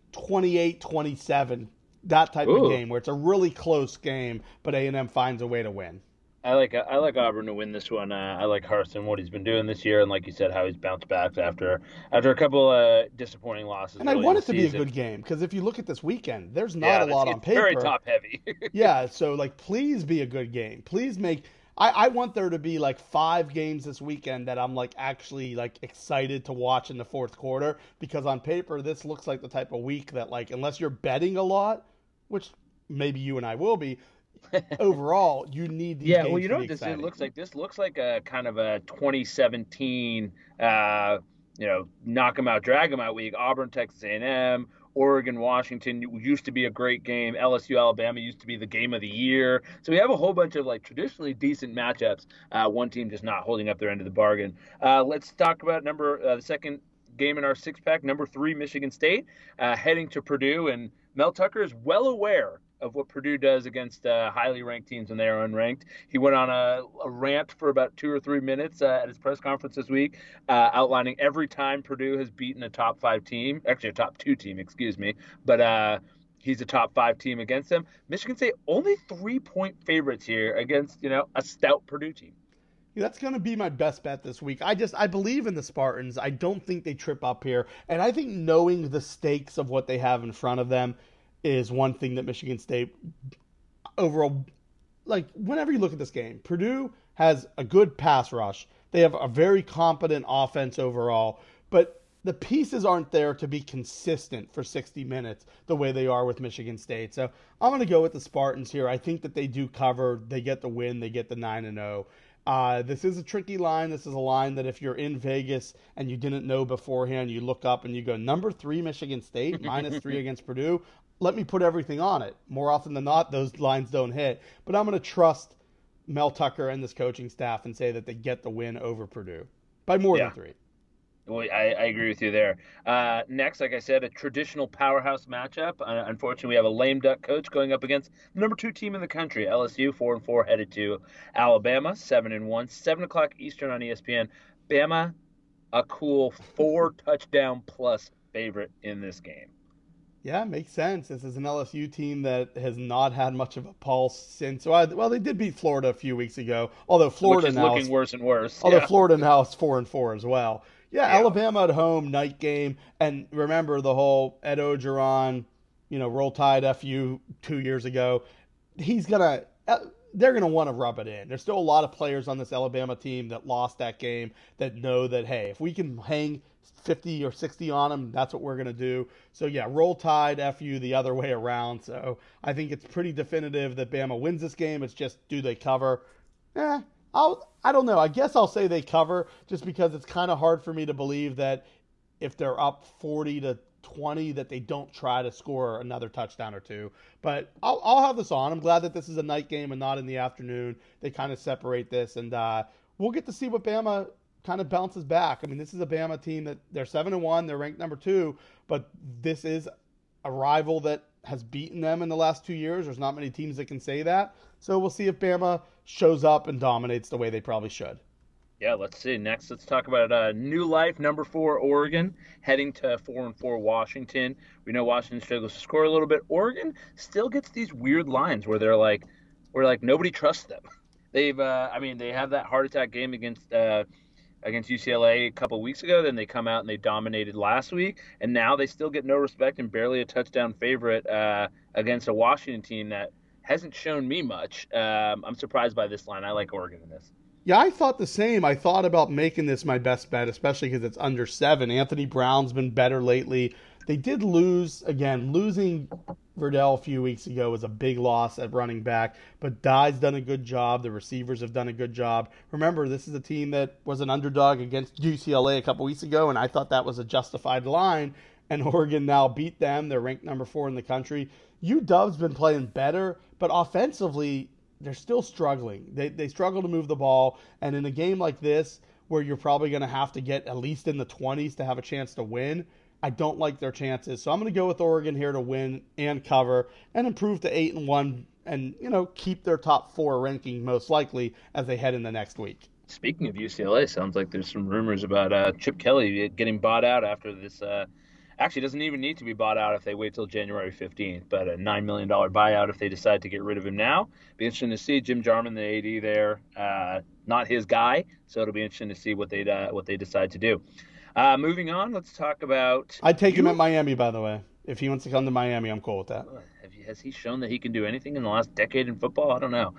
28-27. That type of game where it's a really close game, but A&M finds a way to win. I like Auburn to win this one. I like Harsin, what he's been doing this year, and like you said, how he's bounced back after a couple disappointing losses. And I want it to be a good game because if you look at this weekend, there's not a lot on paper. Very top heavy. Yeah, so please be a good game. Please make. I want there to be 5 games this weekend that I'm actually excited to watch in the fourth quarter, because on paper this looks like the type of week that unless you're betting a lot, which maybe you and I will be, overall you need these games. Well, you know what exciting. This looks like a kind of a 2017 knock 'em out, drag 'em out week. Auburn, Texas A&M, Oregon, Washington used to be a great game. LSU, Alabama used to be the game of the year. So we have a whole bunch of traditionally decent matchups. One team just not holding up their end of the bargain. Let's talk about the second game in our 6-pack, number 3, Michigan State, heading to Purdue. And Mel Tucker is well aware of what Purdue does against highly ranked teams when they are unranked. He went on a rant for about 2 or 3 minutes at his press conference this week, outlining every time Purdue has beaten a top 5 team, actually a top 2 team, but he's a top 5 team against them. Michigan State only 3-point favorites here against, a stout Purdue team. That's going to be my best bet this week. I believe in the Spartans. I don't think they trip up here. And I think knowing the stakes of what they have in front of them is one thing that Michigan State overall, whenever you look at this game, Purdue has a good pass rush. They have a very competent offense overall, but the pieces aren't there to be consistent for 60 minutes the way they are with Michigan State. So I'm going to go with the Spartans here. I think that they do cover. They get the win. They get the 9-0. This is a tricky line. This is a line that if you're in Vegas and you didn't know beforehand, you look up and you go, number 3 Michigan State, -3 against Purdue. Let me put everything on it. More often than not, those lines don't hit. But I'm going to trust Mel Tucker and this coaching staff and say that they get the win over Purdue by more than 3. Well, I agree with you there. Next, like I said, a traditional powerhouse matchup. Unfortunately, we have a lame duck coach going up against the number 2 team in the country, LSU, 4-4, headed to Alabama, 7-1, 7 o'clock Eastern on ESPN. Bama, a cool 4 touchdown plus favorite in this game. Yeah, makes sense. This is an LSU team that has not had much of a pulse since. Well, they did beat Florida a few weeks ago, although Florida which is now looking worse and worse. Although Florida now is 4-4 as well. Yeah, Alabama at home, night game, and remember the whole Ed Orgeron, Roll Tide FU 2 years ago. They're gonna want to rub it in. There's still a lot of players on this Alabama team that lost that game that know that, hey, if we can hang 50 or 60 on them, that's what we're going to do. So, yeah, Roll Tide, FU the other way around. So, I think it's pretty definitive that Bama wins this game. It's just, do they cover? I don't know. I guess I'll say they cover just because it's kind of hard for me to believe that if they're up 40-20 that they don't try to score another touchdown or 2. But I'll have this on. I'm glad that this is a night game and not in the afternoon. They kind of separate this, and we'll get to see what Bama kind of bounces back. I mean, this is a Bama team that they're 7-1, they're ranked number 2, but this is a rival that has beaten them in the last 2 years. There's not many teams that can say that. So we'll see if Bama shows up and dominates the way they probably should. Yeah, let's see. Next, let's talk about New Life, number 4, Oregon, heading to 4-4 Washington. We know Washington struggles to score a little bit. Oregon still gets these weird lines where they're like nobody trusts them. They have that heart attack game against UCLA a couple weeks ago. Then they come out and they dominated last week, and now they still get no respect and barely a touchdown favorite against a Washington team that hasn't shown me much. I'm surprised by this line. I like Oregon in this. Yeah, I thought the same. I thought about making this my best bet, especially because it's under 7. Anthony Brown's been better lately. They did lose, again, losing Verdell a few weeks ago was a big loss at running back, but Dye's done a good job. The receivers have done a good job. Remember, this is a team that was an underdog against UCLA a couple weeks ago, and I thought that was a justified line, and Oregon now beat them. They're ranked number 4 in the country. UW's been playing better, but offensively, they're still struggling. They struggle to move the ball, and in a game like this, where you're probably going to have to get at least in the 20s to have a chance to win, I don't like their chances. So I'm going to go with Oregon here to win and cover and improve to 8-1 and, keep their top 4 ranking most likely as they head in the next week. Speaking of UCLA, sounds like there's some rumors about Chip Kelly getting bought out after this. Actually, doesn't even need to be bought out if they wait till January 15th, but a $9 million buyout if they decide to get rid of him now. Be interesting to see. Jim Jarman, the AD there, not his guy, so it'll be interesting to see what they decide to do. Moving on, let's talk about... I'd take him at Miami, by the way. If he wants to come to Miami, I'm cool with that. Has he shown that he can do anything in the last decade in football? I don't know.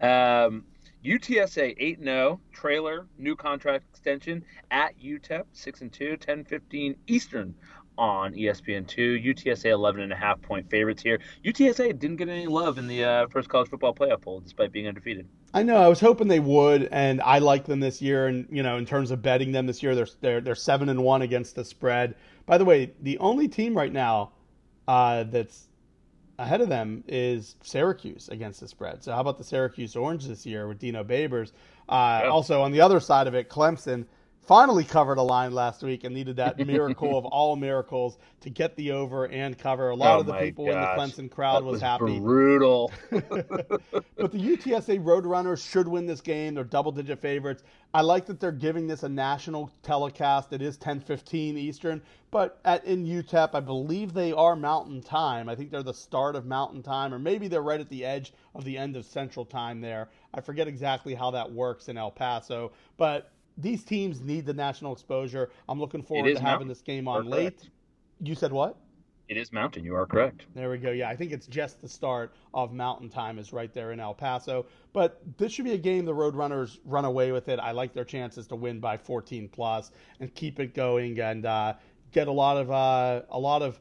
UTSA 8-0, trailer, new contract extension at UTEP, 6-2, 10:15 Eastern on ESPN2. UTSA 11.5-point favorites here. UTSA didn't get any love in the first college football playoff poll, despite being undefeated. I know. I was hoping they would, and I like them this year. And in terms of betting them this year, they're 7-1 against the spread. By the way, the only team right now that's ahead of them is Syracuse against the spread. So how about the Syracuse Orange this year with Dino Babers? Also, on the other side of it, Clemson finally covered a line last week and needed that miracle of all miracles to get the over and cover. A lot of the people in the Clemson crowd was happy. Brutal. But the UTSA Roadrunners should win this game. They're double-digit favorites. I like that they're giving this a national telecast. It is 10:15 Eastern, but in UTEP, I believe they are Mountain Time. I think they're the start of Mountain Time, or maybe they're right at the edge of the end of Central Time there. I forget exactly how that works in El Paso, but these teams need the national exposure. I'm looking forward to having this game on late. You said what? It is Mountain. You are correct. There we go. Yeah, I think it's just the start of Mountain Time is right there in El Paso. But this should be a game the Roadrunners run away with it. I like their chances to win by 14 plus and keep it going and get a lot of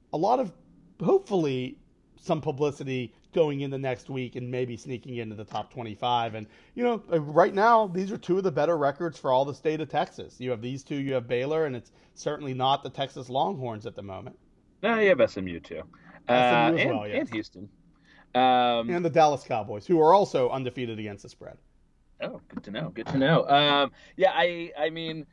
hopefully some publicity going into next week and maybe sneaking into the top 25. And, right now, these are 2 of the better records for all the state of Texas. You have these 2, you have Baylor, and it's certainly not the Texas Longhorns at the moment. No, you have SMU too. SMU as well, yes. And Houston. And the Dallas Cowboys, who are also undefeated against the spread. Oh, good to know. Good to know. I mean,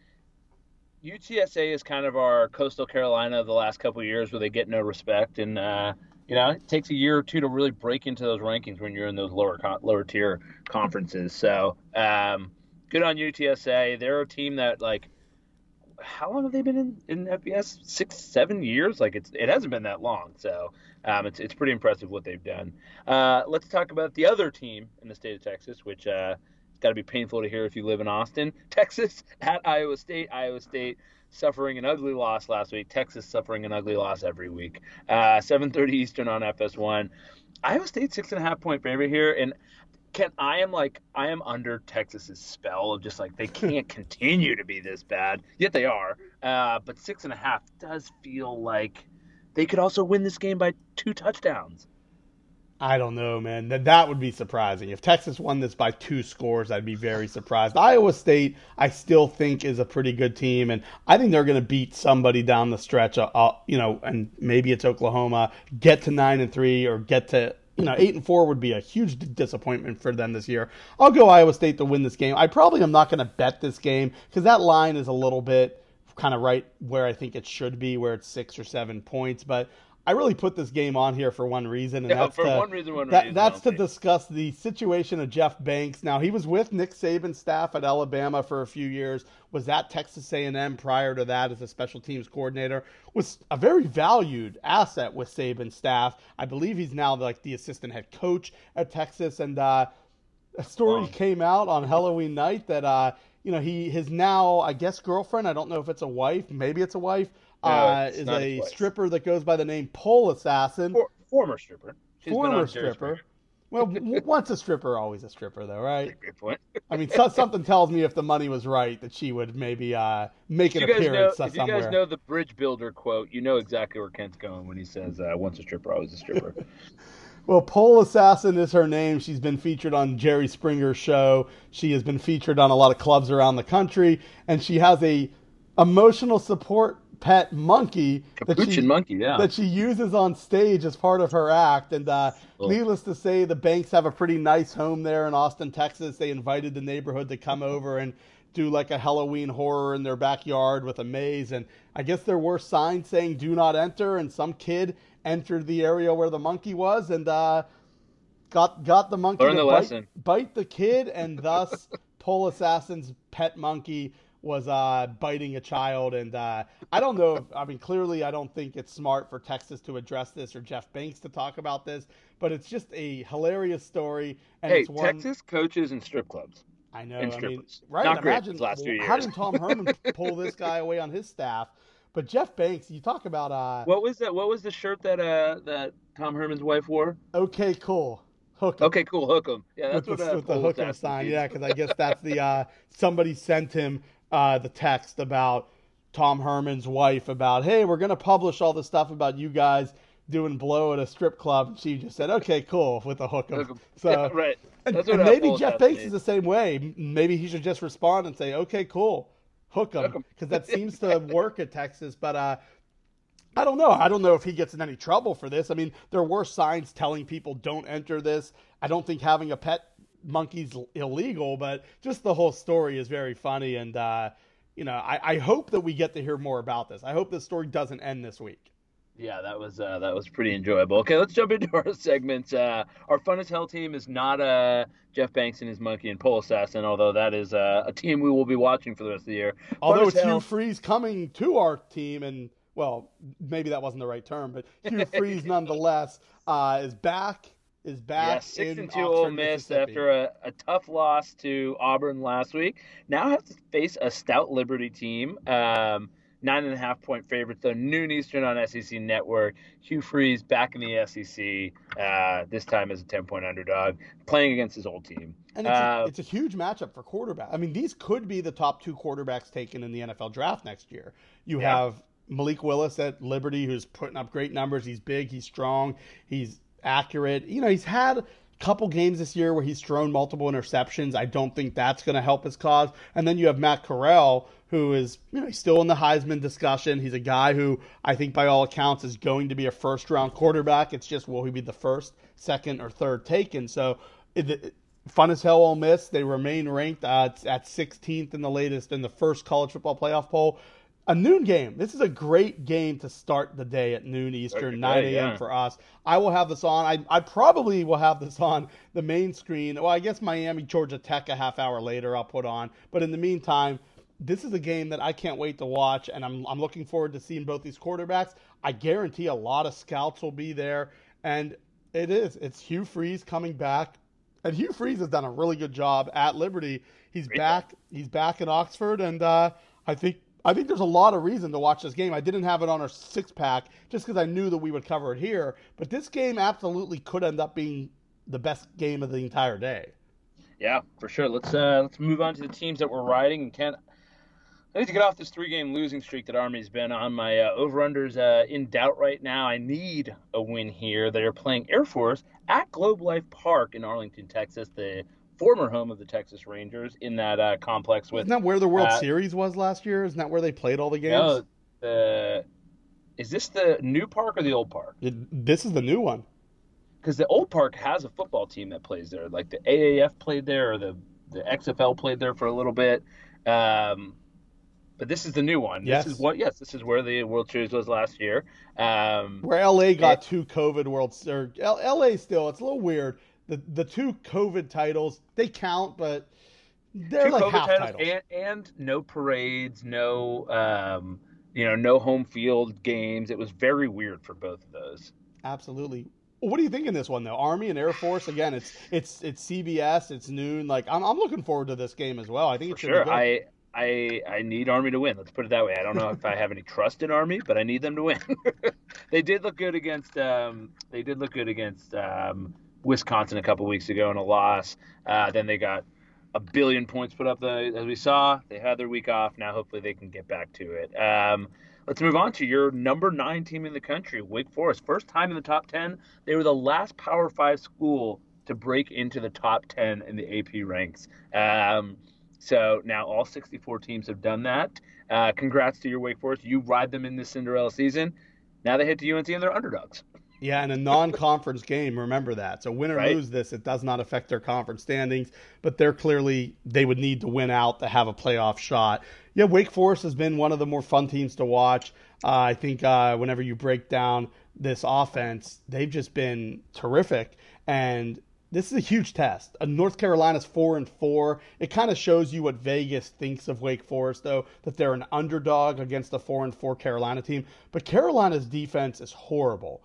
UTSA is kind of our Coastal Carolina of the last couple of years where they get no respect. And, it takes a year or 2 to really break into those rankings when you're in those lower tier conferences. So good on UTSA. They're a team that, how long have they been in FBS? 6-7 years? It hasn't been that long. So it's pretty impressive what they've done. Let's talk about the other team in the state of Texas, which it's got to be painful to hear if you live in Austin. Texas at Iowa State. Iowa State suffering an ugly loss last week. Texas suffering an ugly loss every week. 7:30 Eastern on FS1. Iowa State 6.5-point favorite here, and I am under Texas's spell of just they can't continue to be this bad. Yet they are. But 6.5 does feel like they could also win this game by 2 touchdowns. I don't know, man. That would be surprising. If Texas won this by 2 scores, I'd be very surprised. Iowa State, I still think, is a pretty good team, and I think they're going to beat somebody down the stretch, and maybe it's Oklahoma, get to 9-3 or get to 8-4 would be a huge disappointment for them this year. I'll go Iowa State to win this game. I probably am not going to bet this game because that line is a little bit kind of right where I think it should be, where it's 6 or 7 points, but I really put this game on here for one reason, and that's to discuss the situation of Jeff Banks. Now, he was with Nick Saban's staff at Alabama for a few years, was at Texas A&M prior to that as a special teams coordinator, was a very valued asset with Saban's staff. I believe he's now the assistant head coach at Texas, and a story came out on Halloween night that his now, I guess, girlfriend, I don't know if it's a wife, maybe it's a wife, is a stripper that goes by the name Pole Assassin. Former stripper. Former stripper. Well, once a stripper, always a stripper, though, right? Great point. I mean, something tells me if the money was right that she would maybe make an appearance If you guys somewhere. know the Bridge Builder quote, you know exactly where Kent's going when he says, "Once a stripper, always a stripper." Well, Pole Assassin is her name. She's been featured on Jerry Springer's show. She has been featured on a lot of clubs around the country, and she has a emotional support pet monkey Capuchin monkey, yeah. that she uses on stage as part of her act. And Cool. needless to say, the Banks have a pretty nice home there in Austin, Texas. They invited the neighborhood to come over and do like a Halloween horror in their backyard with a maze. And I guess there were signs saying "Do not enter," and some kid entered the area where the monkey was and got the monkey Learn the to lesson. bite the kid, and thus Pole Assassin's pet monkey was biting a child. And I don't know. I mean, clearly, I don't think it's smart for Texas to address this or Jeff Banks to talk about this, but it's just a hilarious story. And Hey, it's one, Texas coaches and strip clubs. I know. And I mean, strippers. right? Not great Imagine these last few how years. did Tom Herman pull this guy away on his staff? But Jeff Banks, you talk about What was that? What was the shirt that Tom Herman's wife wore? okay, cool. Hook 'em. Okay, cool. Hook 'em. Yeah, that's with what the Pole hook 'em Assassin sign. means. Yeah, because I guess that's the somebody sent him the text about Tom Herman's wife about, hey, we're gonna publish all this stuff about you guys doing blow at a strip club. And she just said, okay, cool, with the hook 'em. Hook 'em. So Yeah, right. and That's what maybe Pole Jeff Assassin Banks is means. the same way. Maybe he should just respond and say, okay, cool, hook 'em, Hook 'em. because that seems to work at Texas. But I don't know. I don't know if he gets in any trouble for this. I mean, there were signs telling people don't enter this. I don't think having a pet monkey's illegal, but just the whole story is very funny. And, I hope that we get to hear more about this. I hope this story doesn't end this week. Yeah, that was pretty enjoyable. Okay, let's jump into our segments. Our Fun as Hell team is not Jeff Banks and his monkey and Pole Assassin, although that is a team we will be watching for the rest of the year. Although Fun as it's Hugh Hell- Freeze coming to our team, and, well, maybe that wasn't the right term, but Hugh Freeze nonetheless is back. Yeah, 6-2 in Ole Oxford, Miss Mississippi. after a tough loss to Auburn last week. Now have to face a stout Liberty team. 9.5-point favorites, though, noon Eastern on SEC Network. Hugh Freeze back in the SEC, this time as a 10-point underdog, playing against his old team. And it's a huge matchup for quarterback. I mean, these could be the top two quarterbacks taken in the NFL draft next year. You have Malik Willis at Liberty, who's putting up great numbers. He's big, he's strong, he's accurate. He's had a couple games this year where he's thrown multiple interceptions. I don't think that's going to help his cause. And then you have Matt Corral, who is, he's still in the Heisman discussion. He's a guy who I think by all accounts is going to be a first-round quarterback. It's just, will he be the first, second, or third taken? So Fun as Hell Ole Miss, they remain ranked at 16th in the first college football playoff poll. A noon game. This is a great game to start the day at noon Eastern, 9 a.m. for us. I will have this on. I probably will have this on the main screen. Well, I guess Miami, Georgia Tech a half hour later I'll put on. But in the meantime, this is a game that I can't wait to watch, and I'm looking forward to seeing both these quarterbacks. I guarantee a lot of scouts will be there, and it's Hugh Freeze coming back. And Hugh Freeze has done a really good job at Liberty. He's back in Oxford, and I think there's a lot of reason to watch this game. I didn't have it on our six-pack just because I knew that we would cover it here. But this game absolutely could end up being the best game of the entire day. Yeah, for sure. Let's move on to the teams that we're riding. And Kent, I need to get off this 3-game losing streak that Army's been on. My over-under's in doubt right now. I need a win here. They're playing Air Force at Globe Life Park in Arlington, Texas, the former home of the Texas Rangers, in that complex with. Isn't that where the World Series was last year? Isn't that where they played all the games? No, is this the new park or the old park? This is the new one. Because the old park has a football team that plays there. Like the AAF played there, or the XFL played there for a little bit. But this is the new one. Yes. This is where the World Series was last year. Where LA got two COVID Worlds, or LA still, it's a little weird. The two COVID titles, they count, but they're like half titles. And no parades, no no home field games. It was very weird for both of those. Absolutely. What do you think in this one though? Army and Air Force, again, it's CBS, it's noon. Like I'm looking forward to this game as well. I think it's sure. Be good. I need Army to win. Let's put it that way. I don't know if I have any trust in Army, but I need them to win. They did look good against Wisconsin a couple weeks ago in a loss. Then they got a billion points put up, as we saw. They had their week off. Now hopefully they can get back to it. Let's move on to your number 9 team in the country, Wake Forest. First time in the top 10. They were the last Power 5 school to break into the top 10 in the AP ranks. So now all 64 teams have done that. Congrats to your Wake Forest. You ride them in this Cinderella season. Now they head to UNC and they're underdogs. Yeah, in a non-conference game, remember that. So win or lose this, it does not affect their conference standings, but they would need to win out to have a playoff shot. Yeah, Wake Forest has been one of the more fun teams to watch. I think whenever you break down this offense, they've just been terrific. And this is a huge test. North Carolina's 4-4. It kind of shows you what Vegas thinks of Wake Forest, though, that they're an underdog against a 4-4 Carolina team. But Carolina's defense is horrible.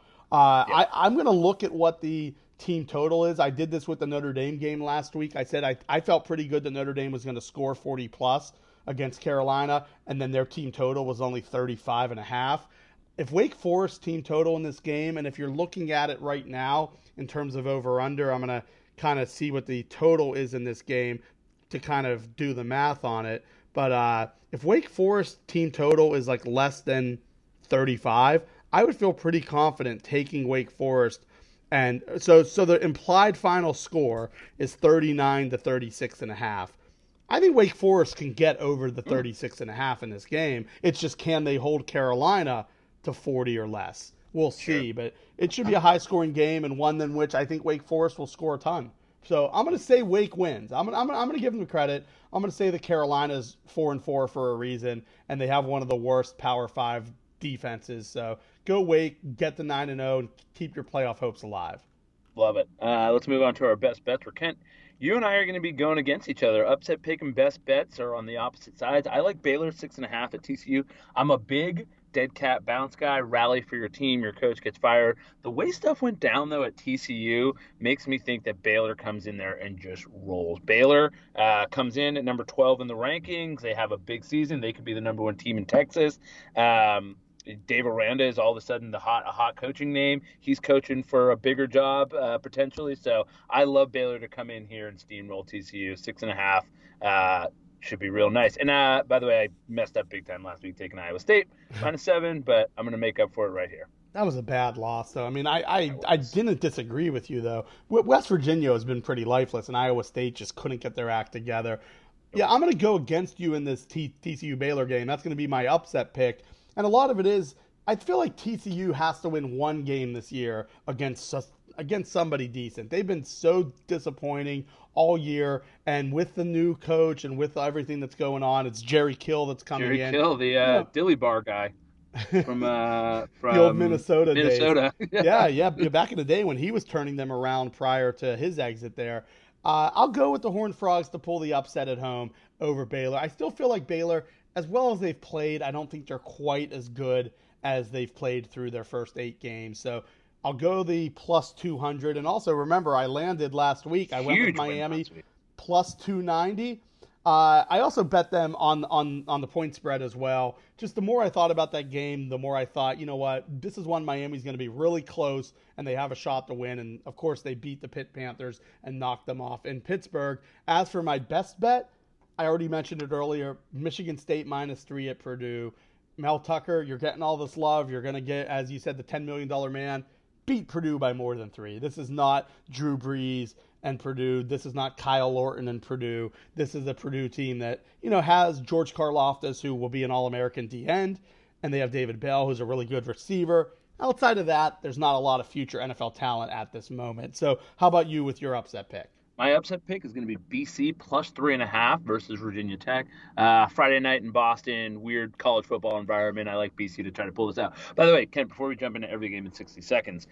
I'm going to look at what the team total is. I did this with the Notre Dame game last week. I said I felt pretty good that Notre Dame was going to score 40+ against Carolina, and then their team total was only 35.5. If Wake Forest team total in this game, and if you're looking at it right now in terms of over-under, I'm going to kind of see what the total is in this game to kind of do the math on it. But if Wake Forest team total is like less than 35, I would feel pretty confident taking Wake Forest. And so the implied final score is 39 to 36.5. I think Wake Forest can get over the 36.5 in this game. It's just, can they hold Carolina to 40 or less? We'll see, but it should be a high-scoring game and one in which I think Wake Forest will score a ton. So I'm going to say Wake wins. I'm going to give them credit. I'm going to say the Carolina's 4-4 for a reason, and they have one of the worst Power 5 defenses. So go Wake, get the 9-0, and keep your playoff hopes alive. Love it. Let's move on to our best bets. Kent, you and I are going to be going against each other. Upset pick and best bets are on the opposite sides. I like Baylor 6.5 at TCU. I'm a big dead cat bounce guy. Rally for your team. Your coach gets fired. The way stuff went down, though, at TCU makes me think that Baylor comes in there and just rolls. Baylor comes in at number 12 in the rankings. They have a big season. They could be the number 1 team in Texas. Dave Aranda is all of a sudden a hot coaching name. He's coaching for a bigger job potentially. So I love Baylor to come in here and steamroll TCU. 6.5 should be real nice. And by the way, I messed up big time last week taking Iowa State -7, but I'm going to make up for it right here. That was a bad loss, though. I mean, I didn't disagree with you, though. West Virginia has been pretty lifeless, and Iowa State just couldn't get their act together. Yeah, I'm going to go against you in this TCU Baylor game. That's going to be my upset pick. And a lot of it is, I feel like TCU has to win one game this year against somebody decent. They've been so disappointing all year, and with the new coach and with everything that's going on, it's Jerry Kill that's coming in. Jerry Kill, the Dilly Bar guy from the old Minnesota days. yeah, back in the day when he was turning them around prior to his exit there. I'll go with the Horned Frogs to pull the upset at home over Baylor. I still feel like Baylor, as well as they've played, I don't think they're quite as good as they've played through their first 8 games. So I'll go the +200. And also, remember, I landed last week. I went with Miami +290. I also bet them on the point spread as well. Just the more I thought about that game, the more I thought, you know what, this is one Miami's going to be really close, and they have a shot to win. And, of course, they beat the Pitt Panthers and knocked them off in Pittsburgh. As for my best bet, I already mentioned it earlier, Michigan State -3 at Purdue. Mel Tucker, you're getting all this love. You're going to get, as you said, the $10 million man. Beat Purdue by more than 3. This is not Drew Brees and Purdue. This is not Kyle Lorton and Purdue. This is a Purdue team that, has George Karlaftis, who will be an All-American D-end, and they have David Bell, who's a really good receiver. Outside of that, there's not a lot of future NFL talent at this moment. So how about you with your upset pick? My upset pick is going to be BC +3.5 versus Virginia Tech. Friday night in Boston, weird college football environment. I like BC to try to pull this out. By the way, Ken, before we jump into every game in 60 seconds,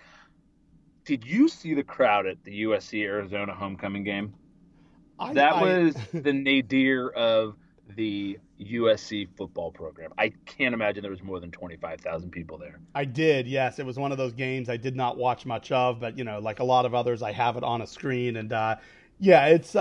did you see the crowd at the USC-Arizona homecoming game? That was the nadir of the USC football program. I can't imagine there was more than 25,000 people there. I did, yes. It was one of those games I did not watch much of, but, like a lot of others, I have it on a screen. And, it's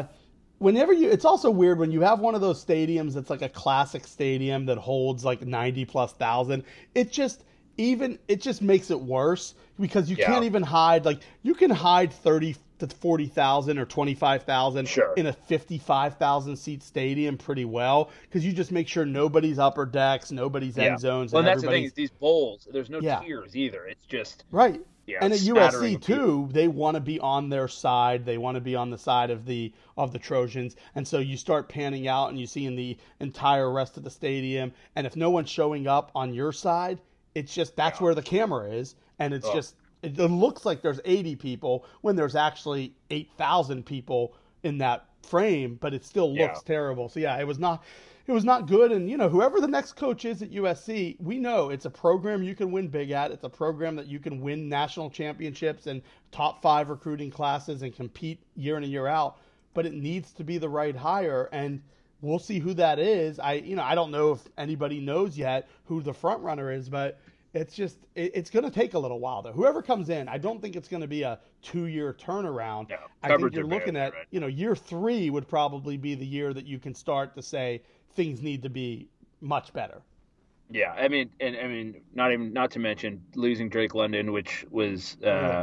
it's also weird when you have one of those stadiums that's like a classic stadium that holds like 90,000+. even it just makes it worse because you Yeah. can't even hide. Like, you can hide 30 to 40,000 or 25,000 Sure. in a 55,000 seat stadium pretty well, because you just make sure nobody's upper decks, nobody's end zones, Well, and and that's the thing, everybody's is these bowls, there's no Yeah. tiers either. It's just right. And at smattering USC of people. too, they want to be on their side. They want to be on the side of the Trojans, and so you start panning out, and you see in the entire rest of the stadium. And if no one's showing up on your side, it's just that's where the camera is, and it's just it looks like there's 80 people when there's actually 8,000 people in that frame, but it still looks terrible. So yeah, it was not good. And whoever the next coach is at USC, we know it's a program you can win big at. It's a program that you can win national championships and top 5 recruiting classes and compete year in and year out. But it needs to be the right hire, and we'll see who that is. I don't know if anybody knows yet who the front runner is, but it's going to take a little while though. Whoever comes in, I don't think it's going to be a 2-year turnaround. No, I think you're looking at, year 3 would probably be the year that you can start to say things need to be much better. Yeah, I mean, not to mention losing Drake London, which was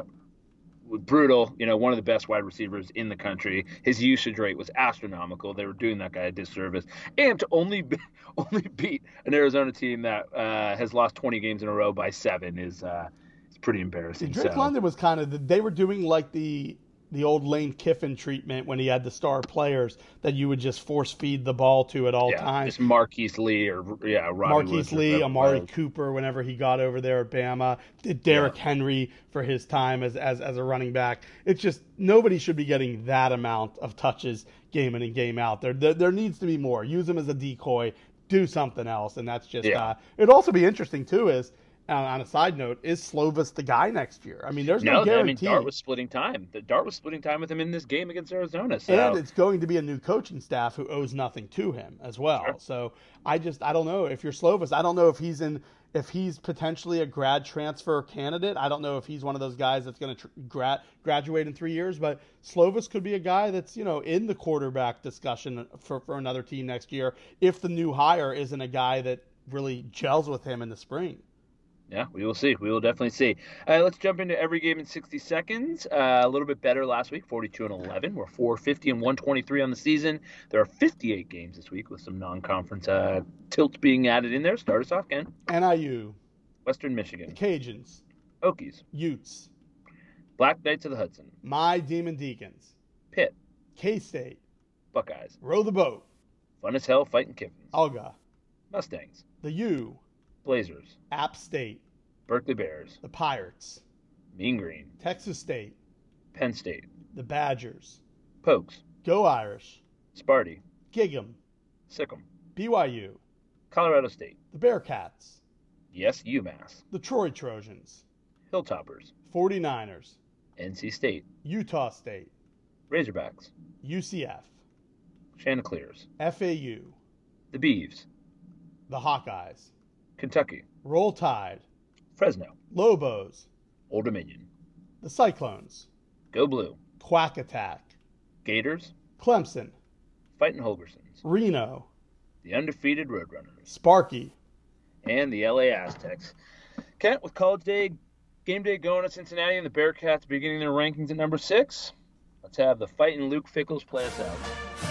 brutal. One of the best wide receivers in the country. His usage rate was astronomical. They were doing that guy a disservice, and to only beat an Arizona team that has lost 20 games in a row by 7 is pretty embarrassing. Drake London was kind of they were doing like the old Lane Kiffin treatment when he had the star players that you would just force feed the ball to at all times. Just Marquise Lee or Marquise Lee, Amari Cooper whenever he got over there at Bama, Derrick Henry for his time as a running back. It's just nobody should be getting that amount of touches game in and game out. There needs to be more. Use him as a decoy, do something else, and that's just it'd also be interesting too is. On a side note, is Slovis the guy next year? I mean, there's no guarantee. Dart was splitting time. Dart was splitting time with him in this game against Arizona. So. And it's going to be a new coaching staff who owes nothing to him as well. Sure. So I don't know if you're Slovis. I don't know if he's potentially a grad transfer candidate. I don't know if he's one of those guys that's going to graduate in 3 years. But Slovis could be a guy that's in the quarterback discussion for another team next year if the new hire isn't a guy that really gels with him in the spring. Yeah, we will see. We will definitely see. Let's jump into every game in 60 seconds. A little bit better last week, 42-11. We're 450 and 123 on the season. There are 58 games this week with some non-conference tilts being added in there. Start us off, Ken. NIU. Western Michigan. The Cajuns. Okies. Utes. Black Knights of the Hudson. My Demon Deacons. Pitt. K-State. Buckeyes. Row the Boat. Fun as Hell fighting Kiffins. Alga. Mustangs. The U. Blazers. App State. Berkeley Bears. The Pirates. Mean Green. Texas State. Penn State. The Badgers. Pokes. Go Irish. Sparty. Gig'em. Sikkim. BYU. Colorado State. The Bearcats. Yes, UMass. The Troy Trojans. Hilltoppers. 49ers. NC State. Utah State. Razorbacks. UCF. Chanticleers. FAU. The Beavs. The Hawkeyes. Kentucky. Roll Tide. Fresno. Lobos. Old Dominion. The Cyclones. Go Blue. Quack Attack. Gators. Clemson. Fighting Holgersons. Reno. The undefeated Roadrunners. Sparky. And the LA Aztecs. Kent, with game day going at Cincinnati and the Bearcats beginning their rankings at number 6, let's have the fighting Luke Fickles play us out.